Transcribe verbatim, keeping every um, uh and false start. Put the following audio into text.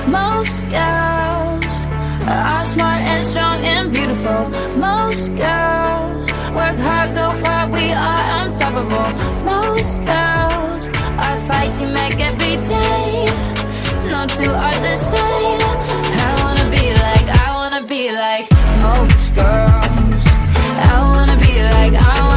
Most girls are smart and strong and beautiful. Most girls work hard, go far, we are unstoppable. Most girls are fighting back every day. No two are the same. I wanna be like, I wanna be like most girls. I wanna be like, I